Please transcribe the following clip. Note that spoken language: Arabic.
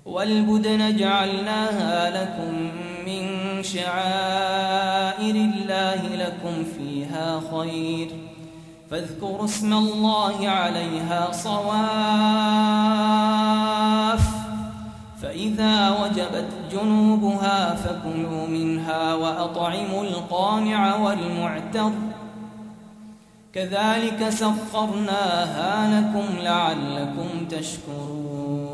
والبدن جعلناها لكم من شعائر الله لكم فيها خير فاذكروا اسم الله عليها صواف فإذا وجبت جنوبها فكلوا منها وأطعموا القانع والمعتر كذلك سخرناها لكم لعلكم تشكرون